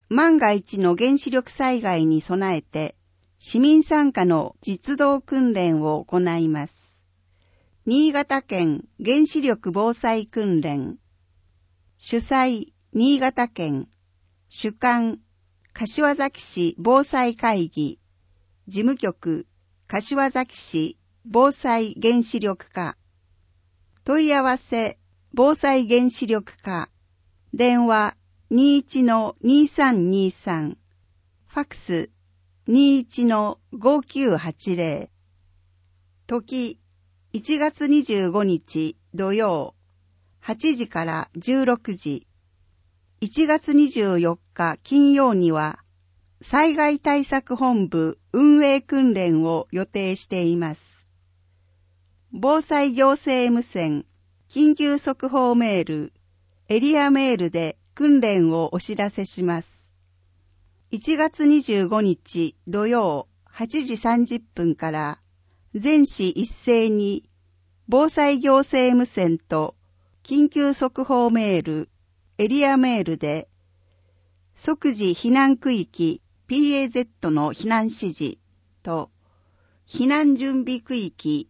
万が一の原子力災害に備えて、市民参加の実動訓練を行います。新潟県原子力防災訓練。主催、新潟県。主管、柏崎市防災会議。事務局、柏崎市防災原子力課。問い合わせ、防災原子力課。電話、21-2323。ファックス、21-5980。時、1月25日土曜、8時から16時。1月24日金曜には、災害対策本部運営訓練を予定しています。防災行政無線、緊急速報メール、エリアメールで訓練をお知らせします。1月25日土曜8時30分から全市一斉に防災行政無線と緊急速報メール、エリアメールで即時避難区域 PAZ の避難指示と避難準備区域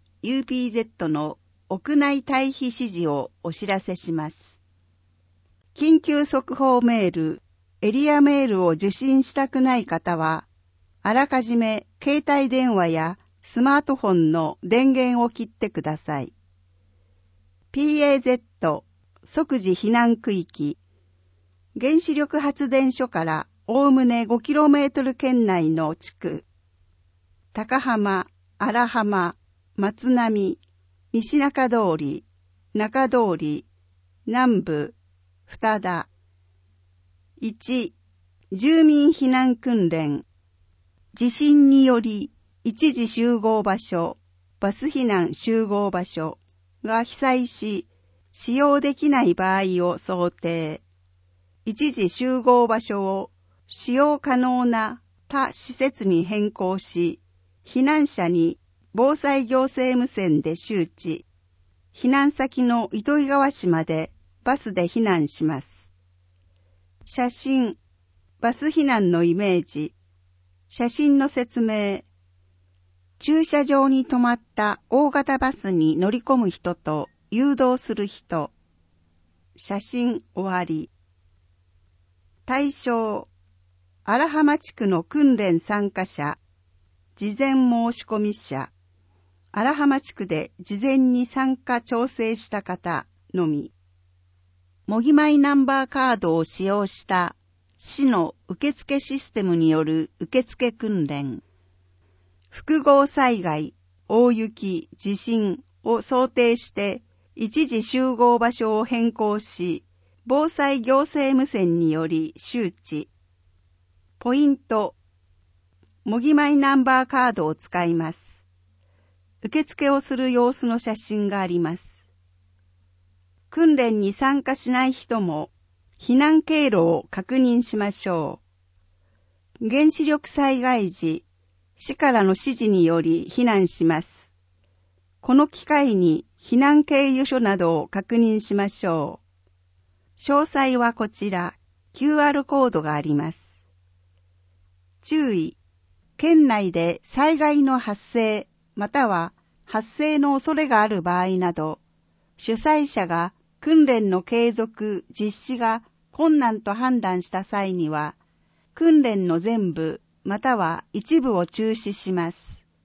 UPZ の屋内退避指示をお知らせします。緊急速報メール、エリアメールを受信したくない方は、あらかじめ携帯電話やスマートフォンの電源を切ってください。PAZ、即時避難区域、原子力発電所からおおむね 5km 圏内の地区、高浜、荒浜、松並、西中通り、中通り、南部、二田。1、住民避難訓練。地震により一時集合場所、バス避難集合場所が被災し、使用できない場合を想定。一時集合場所を使用可能な他施設に変更し、避難者に防災行政無線で周知。避難先の糸魚川市までバスで避難します。写真、バス避難のイメージ、写真の説明、駐車場に止まった大型バスに乗り込む人と誘導する人、写真終わり。対象、荒浜地区の訓練参加者、事前申し込み者、荒浜地区で事前に参加調整した方のみ。模擬マイナンバーカードを使用した市の受付システムによる受付訓練。複合災害、大雪、地震を想定して一時集合場所を変更し、防災行政無線により周知。ポイント。模擬マイナンバーカードを使います。受付をする様子の写真があります。訓練に参加しない人も避難経路を確認しましょう。原子力災害時、市からの指示により避難します。この機会に避難経由所などを確認しましょう。詳細はこちら、QR コードがあります。注意、県内で災害の発生または発生の恐れがある場合など、主催者が訓練の継続・実施が困難と判断した際には、訓練の全部または一部を中止します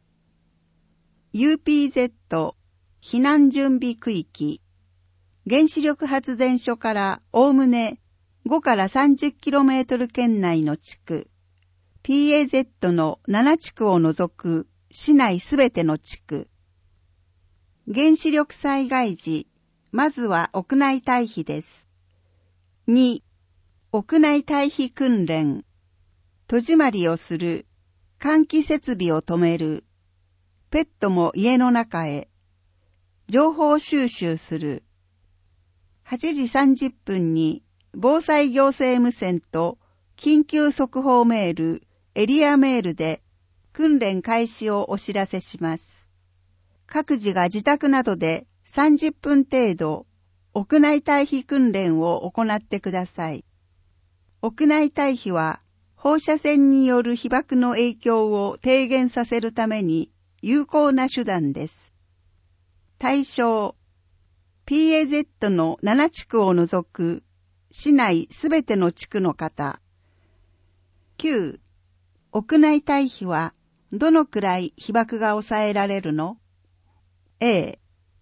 。UPZ 避難準備区域、原子力発電所からおおむね5から 30km 圏内の地区、PAZ の7地区を除く市内すべての地区。原子力災害時、まずは屋内退避です。2、屋内退避訓練。戸締まりをする。換気設備を止める。ペットも家の中へ。情報収集する。8時30分に防災行政無線と緊急速報メール、エリアメールで訓練開始をお知らせします。各自が自宅などで30分程度屋内退避訓練を行ってください。 屋内退避は放射線による被曝の影響を低減させるために有効な手段です。対象、PAZ の7地区を除く市内すべての地区の方。9. 屋内退避はどのくらい被曝が抑えられるの？ A.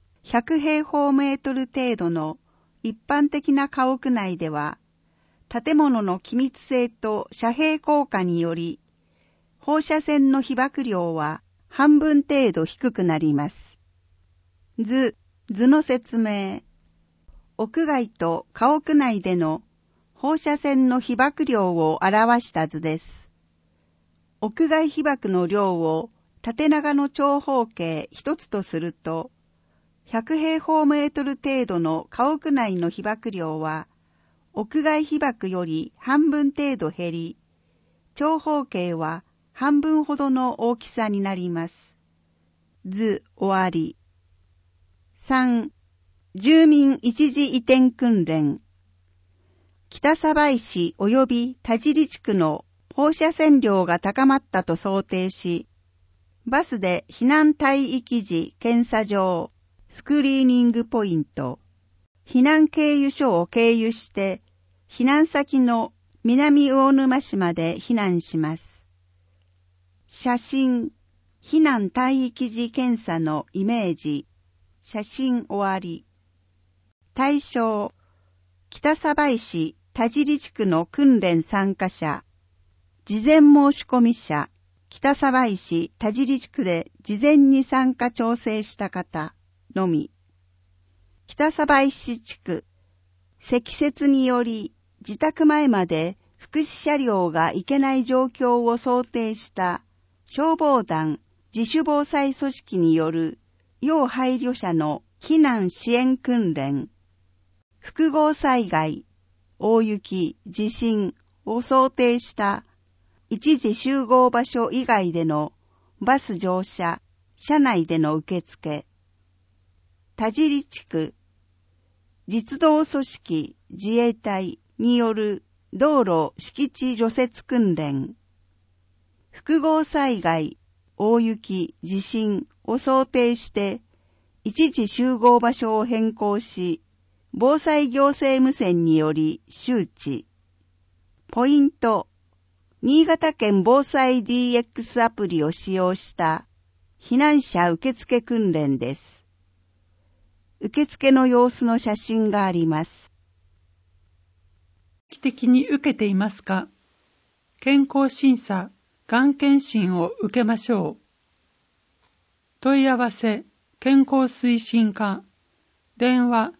100平方メートル程度の一般的な家屋内では、建物の気密性と遮蔽効果により、放射線の被曝量は半分程度低くなります。図の説明。屋外と家屋内での放射線の被曝量を表した図です。屋外被曝の量を縦長の長方形一つとすると、100平方メートル程度の家屋内の被曝量は、屋外被曝より半分程度減り、長方形は半分ほどの大きさになります。図終わり。3. 住民一時移転訓練。北鯖江市及び田尻地区の放射線量が高まったと想定し、バスで避難帯域時検査場、スクリーニングポイント、避難経由所を経由して、避難先の南魚沼市まで避難します。写真、避難帯域時検査のイメージ、写真終わり。対象、北鯖江市田尻地区の訓練参加者、事前申し込み者、北鯖江市田尻地区で事前に参加調整した方のみ。北鯖江市地区、積雪により自宅前まで福祉車両が行けない状況を想定した消防団自主防災組織による要配慮者の避難支援訓練、複合災害、大雪、地震を想定した一時集合場所以外でのバス乗車、車内での受付、田尻地区、実動組織自衛隊による道路敷地除雪訓練、複合災害、大雪、地震を想定して一時集合場所を変更し、防災行政無線により周知。ポイント、新潟県防災 DX アプリを使用した避難者受付訓練です。受付の様子の写真があります。 定期的に受けていますか？健康審査、がん検診を受けましょう。問い合わせ、健康推進課、電話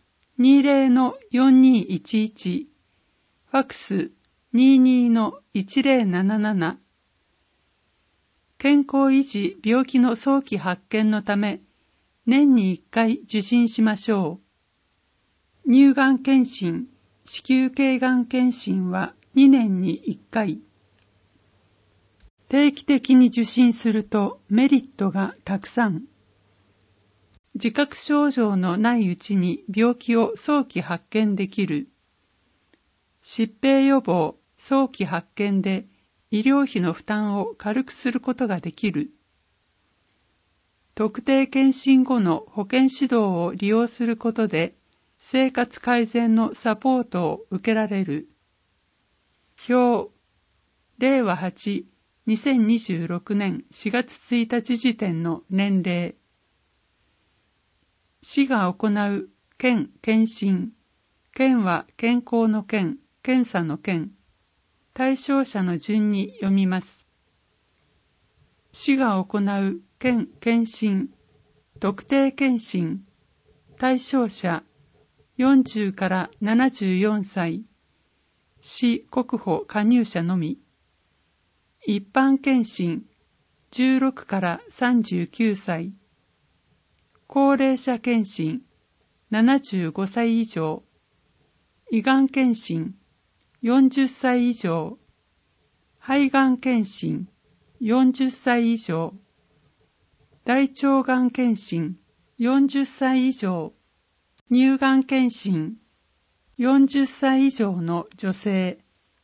20-4211、ファクス22-1077。健康維持・病気の早期発見のため、年に1回受診しましょう。乳がん検診、子宮頸がん検診は2年に1回。定期的に受診するとメリットがたくさん。自覚症状のないうちに病気を早期発見できる。疾病予防、早期発見で医療費の負担を軽くすることができる。特定検診後の保健指導を利用することで生活改善のサポートを受けられる。表、令和8、2026年4月1日時点の年齢。市が行う県検診。県は健康の県、検査の県。対象者の順に読みます。市が行う県検診。特定検診。対象者40から74歳。市国保加入者のみ。一般検診16から39歳。高齢者検診75歳以上。胃がん検診40歳以上。肺がん検診40歳以上。大腸がん検診40歳以上。乳がん検診40歳以上の女性。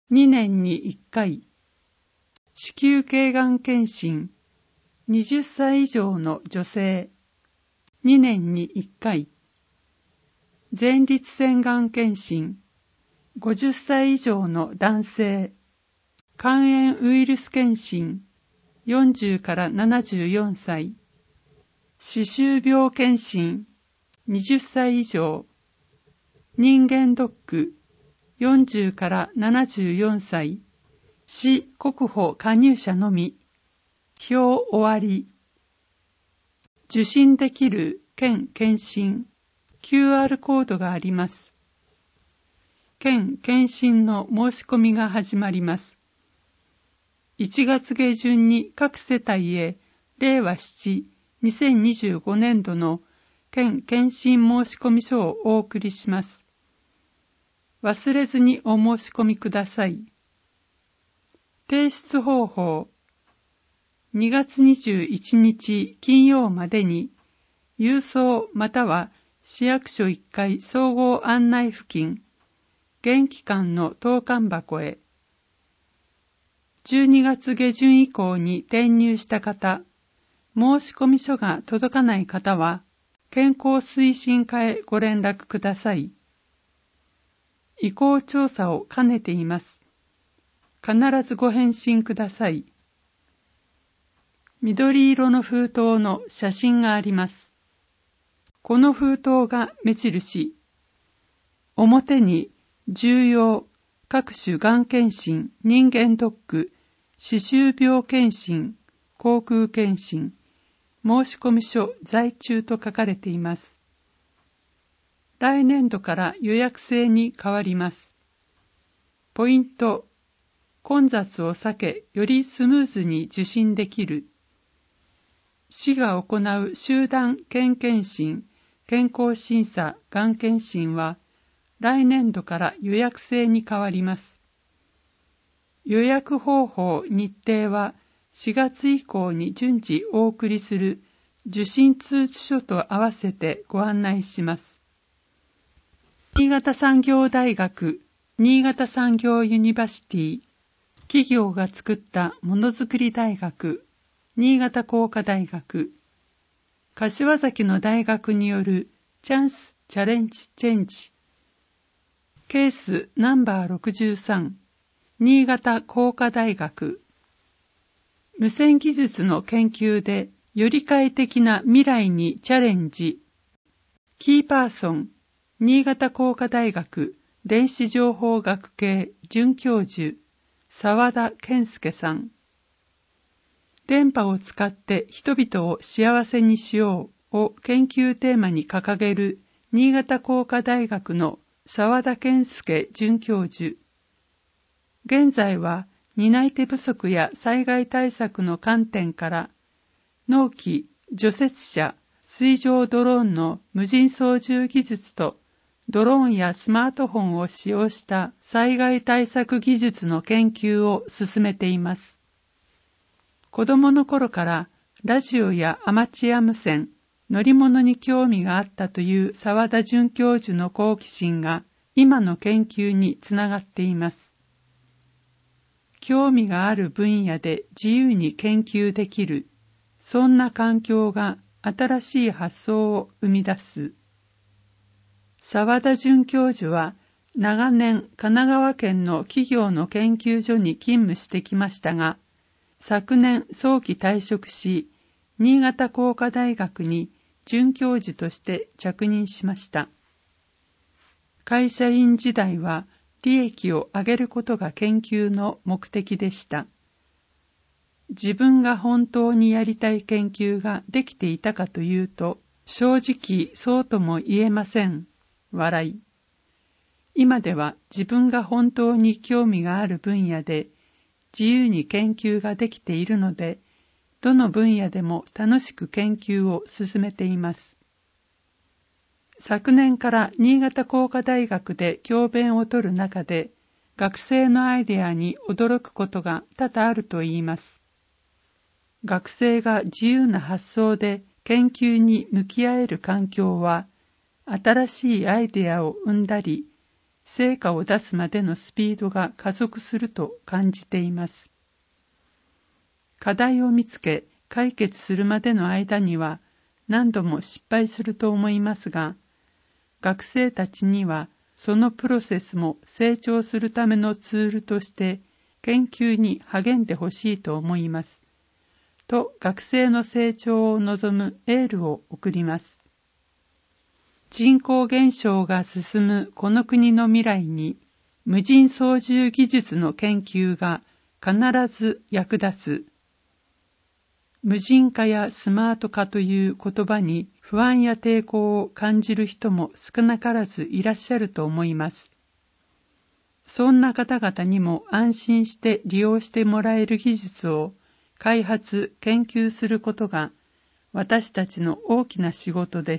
2年に1回。子宮頸がん検診、20歳以上の女性、2年に1回。前立腺がん検診、50歳以上の男性、肝炎ウイルス検診、40から74歳。歯周病検診、20歳以上。人間ドック、40から74歳。市国保加入者のみ。表終わり。受診できる県検診、QR コードがあります。県検診の申し込みが始まります。1月下旬に各世帯へ令和7、2025年度の県検診申し込み書をお送りします。忘れずにお申し込みください。提出方法。2月21日金曜までに、郵送または市役所1階総合案内付近、現期間の投函箱へ。12月下旬以降に転入した方、申し込み書が届かない方は、健康推進課へご連絡ください。意向調査を兼ねています。必ずご返信ください。緑色の封筒の写真があります。この封筒が目印。表に重要、各種がん検診、人間ドック、歯周病検診、口腔検診、申込書在中と書かれています。来年度から予約制に変わります。ポイント。混雑を避け、よりスムーズに受診できる。市が行う集団県検診、健康審査、がん検診は、来年度から予約制に変わります。予約方法、日程は、4月以降に順次お送りする受診通知書と合わせてご案内します。新潟産業大学、新潟産業ユニバーシティ、企業が作ったものづくり大学、新潟工科大学、柏崎の大学によるチャンスチャレンジチェンジ、ケースナンバー63、新潟工科大学、無線技術の研究でより快適な未来にチャレンジ、キーパーソン、新潟工科大学電子情報学系准教授、沢田健介さん。電波を使って人々を幸せにしようを研究テーマに掲げる新潟工科大学の沢田健介准教授。現在は担い手不足や災害対策の観点から農機、除雪車、水上ドローンの無人操縦技術とドローンやスマートフォンを使用した災害対策技術の研究を進めています。子供の頃からラジオやアマチュア無線、乗り物に興味があったという沢田准教授の好奇心が今の研究につながっています。興味がある分野で自由に研究できる、そんな環境が新しい発想を生み出す。沢田准教授は長年神奈川県の企業の研究所に勤務してきましたが、昨年早期退職し、新潟工科大学に准教授として着任しました。会社員時代は利益を上げることが研究の目的でした。自分が本当にやりたい研究ができていたかというと、正直そうとも言えません。笑い。今では自分が本当に興味がある分野で自由に研究ができているので、どの分野でも楽しく研究を進めています。昨年から新潟工科大学で教鞭を取る中で、学生のアイデアに驚くことが多々あるといいます。学生が自由な発想で研究に向き合える環境は、新しいアイデアを生んだり、 成果を出すまでのスピードが加速すると感じています。課題を見つけ解決するまでの間には何度も失敗すると思いますが、学生たちにはそのプロセスも成長するためのツールとして研究に励んでほしいと思います。と学生の成長を望むエールを送ります。人口減少が進むこの国の未来に無人操縦技術の研究が必ず役立つ。無人化やスマート化という言葉に不安や抵抗を感じる人も少なからずいらっしゃると思います。そんな方々にも安心して利用してもらえる技術を開発・研究することが私たちの大きな仕事です。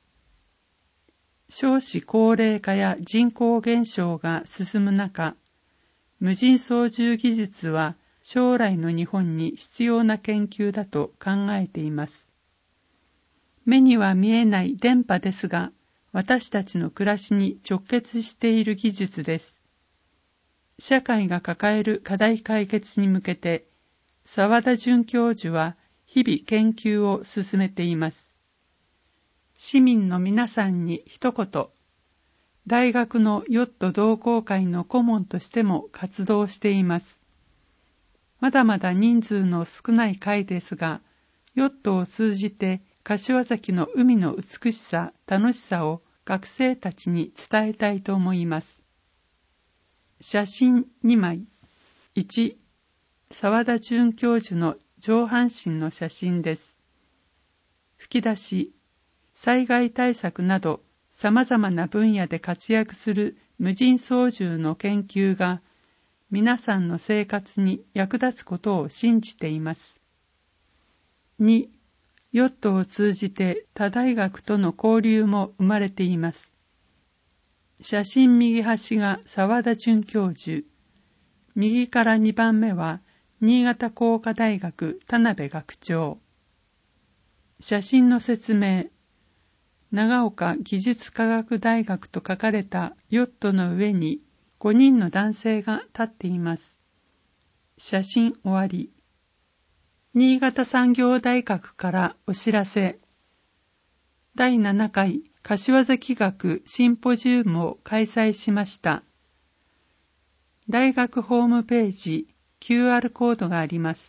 少子高齢化や人口減少が進む中、無人操縦技術は将来の日本に必要な研究だと考えています。目には見えない電波ですが、私たちの暮らしに直結している技術です。社会が抱える課題解決に向けて、澤田准教授は日々研究を進めています。市民の皆さんに一言、大学のヨット同好会の顧問としても活動しています。まだまだ人数の少ない会ですが、ヨットを通じて柏崎の海の美しさ、楽しさを学生たちに伝えたいと思います。写真2枚。1、澤田准教授の上半身の写真です。吹き出し、災害対策など様々な分野で活躍する無人操縦の研究が皆さんの生活に役立つことを信じています。2、ヨットを通じて他大学との交流も生まれています。写真右端が澤田准教授、右から2番目は新潟工科大学田辺学長。写真の説明、長岡技術科学大学と書かれたヨットの上に5人の男性が立っています。写真終わり。新潟産業大学からお知らせ。第7回柏崎学シンポジウムを開催しました。大学ホームページ QR コードがあります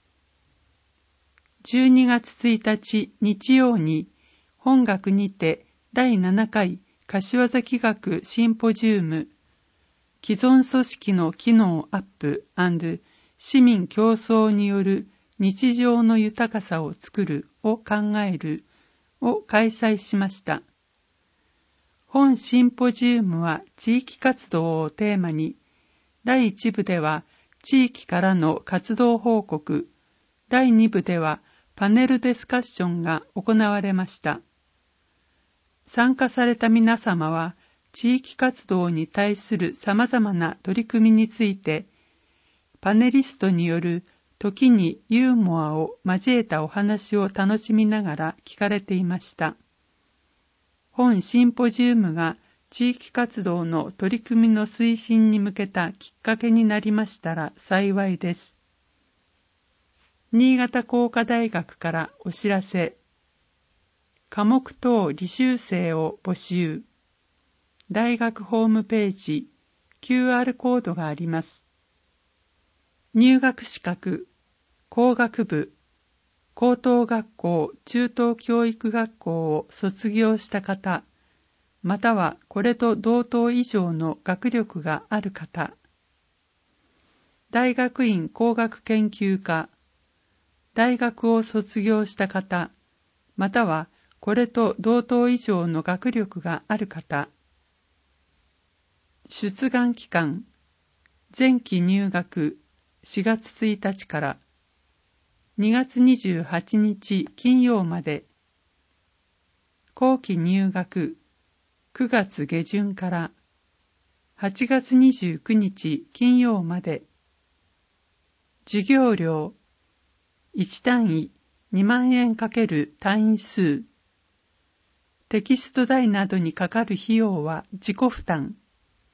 。12月1日日曜に本学にて第7回柏崎学シンポジウム既存組織の機能アップ&市民競争による日常の豊かさを作るを考えるを開催しました。本シンポジウムは地域活動をテーマに、第1部では地域からの活動報告、第2部ではパネルディスカッションが行われました。参加された皆様は、地域活動に対する様々な取り組みについて、パネリストによる時にユーモアを交えたお話を楽しみながら聞かれていました。本シンポジウムが地域活動の取り組みの推進に向けたきっかけになりましたら幸いです。新潟工科大学からお知らせ。科目等履修生を募集。大学ホームページ QR コードがあります。入学資格、工学部、高等学校、中等教育学校を卒業した方、またはこれと同等以上の学力がある方、大学院工学研究科、大学を卒業した方、またはこれと同等以上の学力がある方、出願期間、前期入学4月1日から2月28日金曜まで、後期入学9月下旬から8月29日金曜まで、授業料1単位2万円×単位数、テキスト代などにかかる費用は自己負担。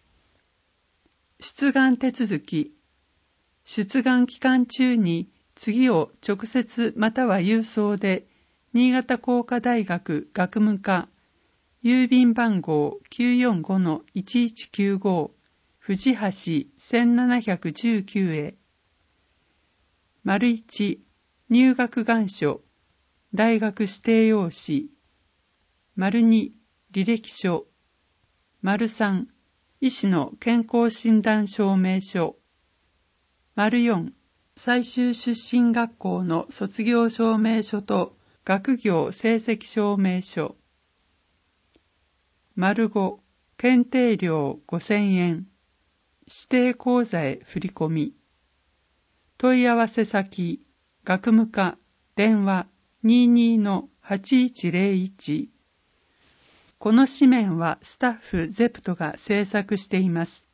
出願手続き。出願期間中に次を直接または郵送で新潟工科大学学務課郵便番号 945-1195 藤橋1719へ。1、入学願書、大学指定用紙。2、履歴書。3、医師の健康診断証明書。4、最終出身学校の卒業証明書と学業成績証明書。5、検定料5000円。指定口座へ振り込み。問い合わせ先、学務課、電話 22-8101。この紙面はスタッフゼプトが制作しています。